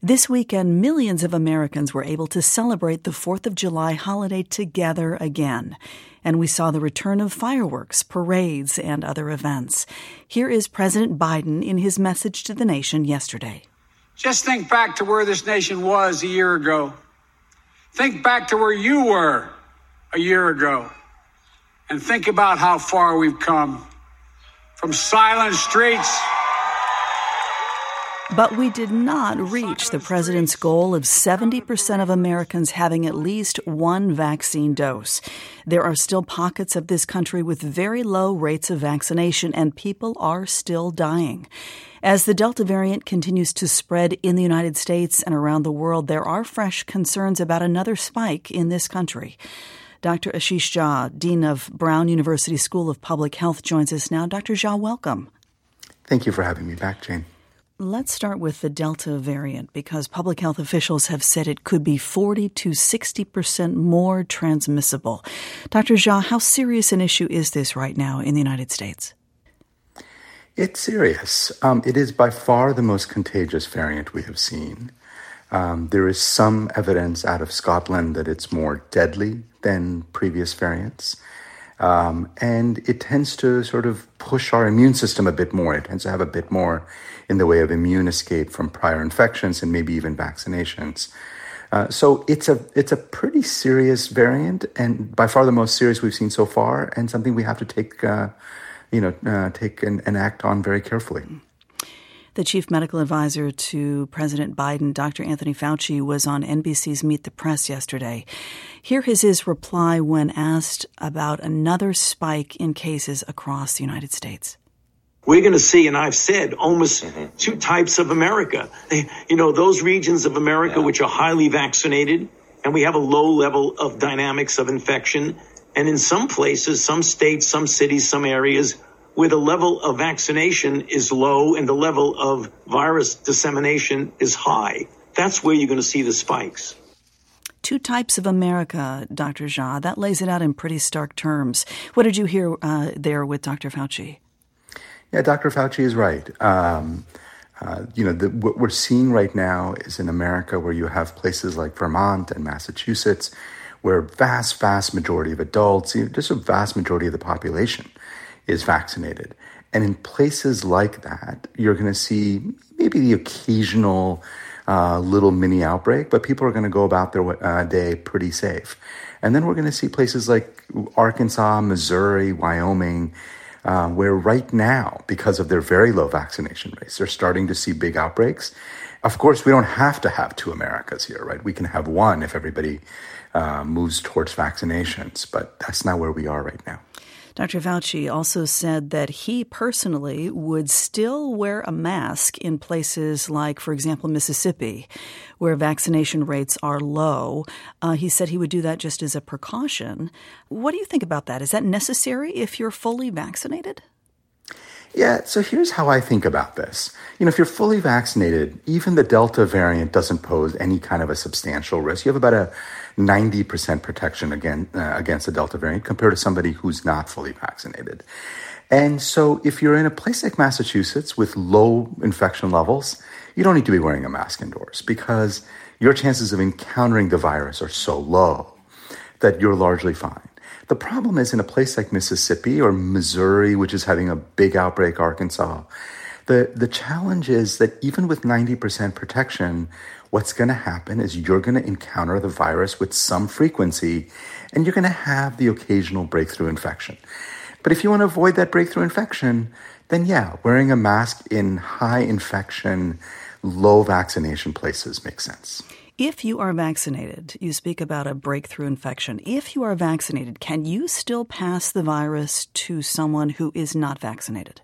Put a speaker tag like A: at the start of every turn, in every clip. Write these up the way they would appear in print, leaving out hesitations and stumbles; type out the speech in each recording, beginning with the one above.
A: This weekend, millions of Americans were able to celebrate the 4th of July holiday together again. And we saw the return of fireworks, parades, and other events. Here is President Biden in his message to the nation yesterday.
B: Just think back to where this nation was a year ago. Think back to where you were a year ago. And think about how far we've come. From silent streets.
A: But we did not reach the president's goal of 70% of Americans having at least one vaccine dose. There are still pockets of this country with very low rates of vaccination, and people are still dying. As the Delta variant continues to spread in the United States and around the world, there are fresh concerns about another spike in this country. Dr. Ashish Jha, Dean of Brown University School of Public Health, joins us now. Dr. Jha, welcome.
C: Thank you for having me back, Jane.
A: Let's start with the Delta variant, because public health officials have said it could be 40 to 60% more transmissible. Dr. Jha, how serious an issue is this right now in the United States?
C: It's serious. It is by far the most contagious variant we have seen. There is some evidence out of Scotland that it's more deadly than previous variants. And it tends to sort of push our immune system a bit more. It tends to have a bit more in the way of immune escape from prior infections and maybe even vaccinations. So it's a pretty serious variant, and by far the most serious we've seen so far, and something we have to take and act on very carefully.
A: The chief medical advisor to President Biden, Dr. Anthony Fauci, was on NBC's Meet the Press yesterday. Here is his reply when asked about another spike in cases across the United States.
D: We're going to see, and I've said, almost two types of America. Those regions of America which are highly vaccinated, and we have a low level of dynamics of infection. And in some places, some states, some cities, some areas, where the level of vaccination is low and the level of virus dissemination is high. That's where you're going to see the spikes.
A: Two types of America, Dr. Jha. That lays it out in pretty stark terms. What did you hear there with Dr. Fauci?
C: Yeah, Dr. Fauci is right. What we're seeing right now is in America where you have places like Vermont and Massachusetts where vast majority of adults, just a vast majority of the population is vaccinated. And in places like that, you're going to see maybe the occasional little mini outbreak, but people are going to go about their day pretty safe. And then we're going to see places like Arkansas, Missouri, Wyoming, where right now, because of their very low vaccination rates, they're starting to see big outbreaks. Of course, we don't have to have two Americas here, right? We can have one if everybody moves towards vaccinations, but that's not where we are right now.
A: Dr. Fauci also said that he personally would still wear a mask in places like, for example, Mississippi, where vaccination rates are low. He said he would do that just as a precaution. What do you think about that? Is that necessary if you're fully vaccinated?
C: Yeah, so here's how I think about this. If you're fully vaccinated, even the Delta variant doesn't pose any kind of a substantial risk. You have about a 90% protection against the Delta variant compared to somebody who's not fully vaccinated. And so if you're in a place like Massachusetts with low infection levels, you don't need to be wearing a mask indoors because your chances of encountering the virus are so low that you're largely fine. The problem is in a place like Mississippi or Missouri, which is having a big outbreak, Arkansas, the challenge is that even with 90% protection, what's going to happen is you're going to encounter the virus with some frequency, and you're going to have the occasional breakthrough infection. But if you want to avoid that breakthrough infection, then yeah, wearing a mask in high infection, low vaccination places makes sense.
A: If you are vaccinated, you speak about a breakthrough infection. If you are vaccinated, can you still pass the virus to someone who is not vaccinated?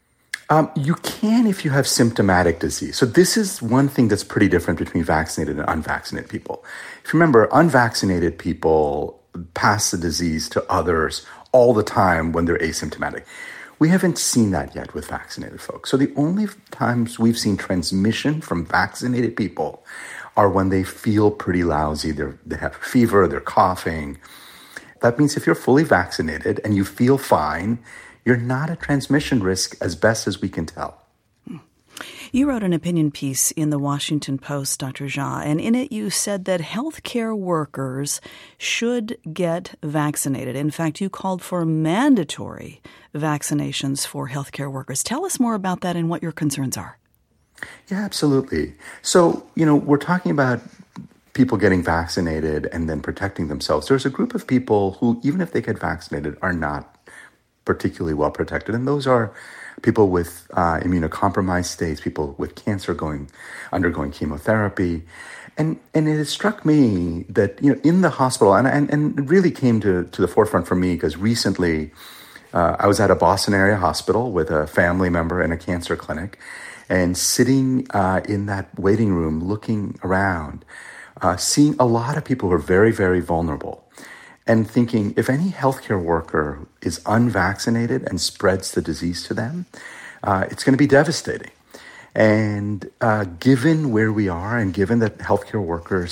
C: You can if you have symptomatic disease. So this is one thing that's pretty different between vaccinated and unvaccinated people. If you remember, unvaccinated people pass the disease to others all the time when they're asymptomatic. We haven't seen that yet with vaccinated folks. So the only times we've seen transmission from vaccinated people are when they feel pretty lousy. They have a fever, they're coughing. That means if you're fully vaccinated and you feel fine, you're not at transmission risk as best as we can tell.
A: You wrote an opinion piece in the Washington Post, Dr. Jha, and in it you said that healthcare workers should get vaccinated. In fact, you called for mandatory vaccinations for healthcare workers. Tell us more about that and what your concerns are.
C: Yeah, absolutely. So, we're talking about people getting vaccinated and then protecting themselves. There's a group of people who, even if they get vaccinated, are not particularly well protected. And those are people with immunocompromised states, people with cancer undergoing chemotherapy. And it has struck me that, in the hospital, and it really came to the forefront for me because recently I was at a Boston area hospital with a family member in a cancer clinic, and sitting in that waiting room, looking around, seeing a lot of people who are very, very vulnerable, and thinking if any healthcare worker is unvaccinated and spreads the disease to them, it's going to be devastating. And given where we are, and given that healthcare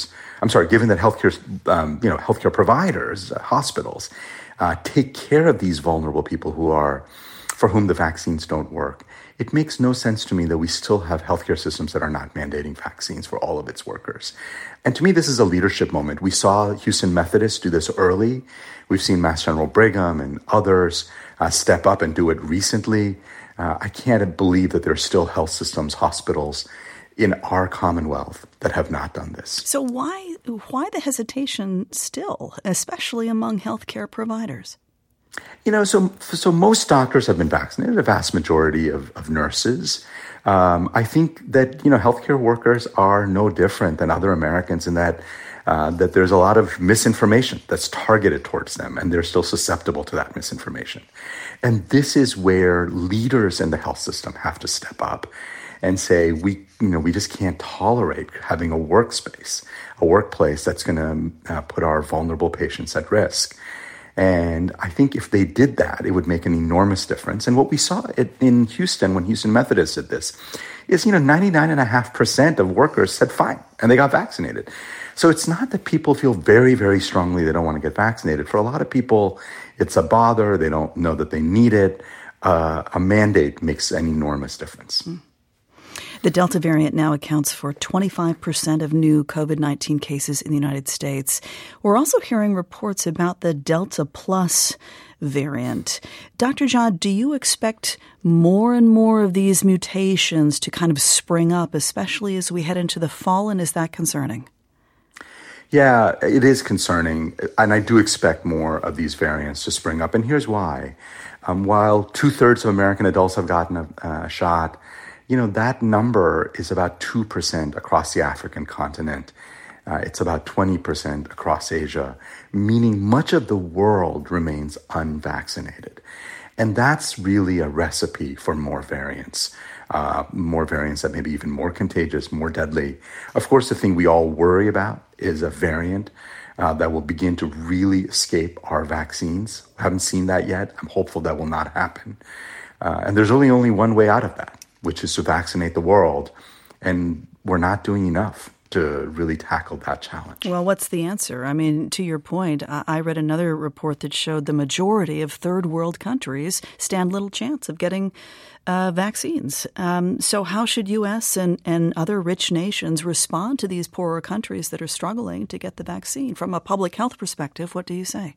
C: providers, hospitals, take care of these vulnerable people for whom the vaccines don't work, it makes no sense to me that we still have healthcare systems that are not mandating vaccines for all of its workers. And to me, this is a leadership moment. We saw Houston Methodist do this early. We've seen Mass General Brigham and others step up and do it recently. I can't believe that there are still health systems, hospitals in our Commonwealth that have not done this.
A: So why the hesitation still, especially among healthcare providers?
C: So most doctors have been vaccinated, a vast majority of nurses. I think that, healthcare workers are no different than other Americans in that there's a lot of misinformation that's targeted towards them, and they're still susceptible to that misinformation. And this is where leaders in the health system have to step up and say, we just can't tolerate having a workplace that's going to put our vulnerable patients at risk. And I think if they did that, it would make an enormous difference. And what we saw in Houston, when Houston Methodist did this, is 99.5% of workers said fine, and they got vaccinated. So it's not that people feel very, very strongly they don't want to get vaccinated. For a lot of people, it's a bother. They don't know that they need it. A mandate makes an enormous difference.
A: The Delta variant now accounts for 25% of new COVID-19 cases in the United States. We're also hearing reports about the Delta Plus variant. Dr. Jha, do you expect more and more of these mutations to kind of spring up, especially as we head into the fall, and is that concerning?
C: Yeah, it is concerning, and I do expect more of these variants to spring up, and here's why. While 2/3 of American adults have gotten a shot, that number is about 2% across the African continent. It's about 20% across Asia, meaning much of the world remains unvaccinated. And that's really a recipe for more variants that may be even more contagious, more deadly. Of course, the thing we all worry about is a variant that will begin to really escape our vaccines. I haven't seen that yet. I'm hopeful that will not happen. And there's only one way out of that, which is to vaccinate the world. And we're not doing enough to really tackle that challenge.
A: Well, what's the answer? I mean, to your point, I read another report that showed the majority of third world countries stand little chance of getting vaccines. So how should U.S. and other rich nations respond to these poorer countries that are struggling to get the vaccine? From a public health perspective, what do you say?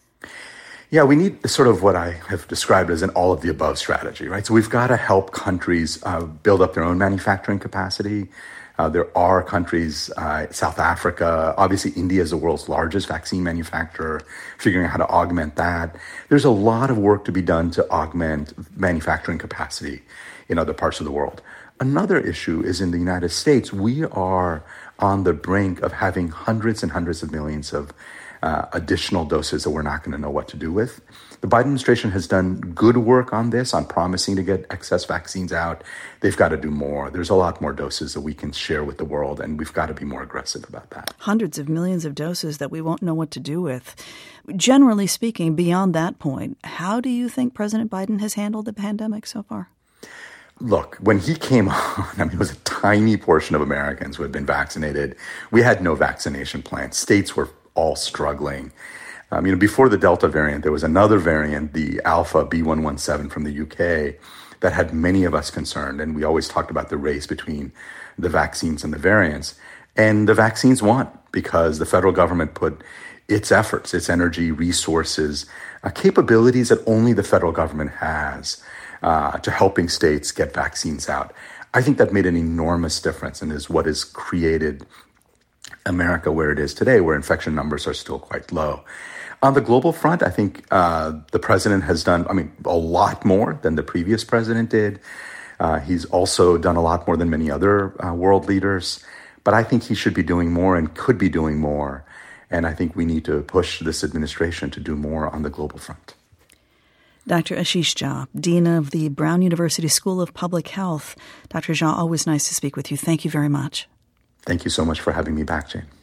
C: Yeah, we need sort of what I have described as an all-of-the-above strategy, right? So we've got to help countries build up their own manufacturing capacity. There are countries, South Africa, obviously India is the world's largest vaccine manufacturer, figuring out how to augment that. There's a lot of work to be done to augment manufacturing capacity in other parts of the world. Another issue is in the United States, we are on the brink of having hundreds and hundreds of millions of additional doses that we're not going to know what to do with. The Biden administration has done good work on this, on promising to get excess vaccines out. They've got to do more. There's a lot more doses that we can share with the world, and we've got to be more aggressive about that.
A: Hundreds of millions of doses that we won't know what to do with. Generally speaking, beyond that point, how do you think President Biden has handled the pandemic so far?
C: Look, when he came on, it was a tiny portion of Americans who had been vaccinated. We had no vaccination plan. States were all struggling. Before the Delta variant, there was another variant, the Alpha B117 from the UK, that had many of us concerned. And we always talked about the race between the vaccines and the variants. And the vaccines won because the federal government put its efforts, its energy, resources, capabilities that only the federal government has to helping states get vaccines out. I think that made an enormous difference and is what has created America where it is today, where infection numbers are still quite low. On the global front, I think the president has done, a lot more than the previous president did. He's also done a lot more than many other world leaders. But I think he should be doing more and could be doing more. And I think we need to push this administration to do more on the global front.
A: Dr. Ashish Jha, Dean of the Brown University School of Public Health. Dr. Jha, always nice to speak with you. Thank you very much.
C: Thank you so much for having me back, Jane.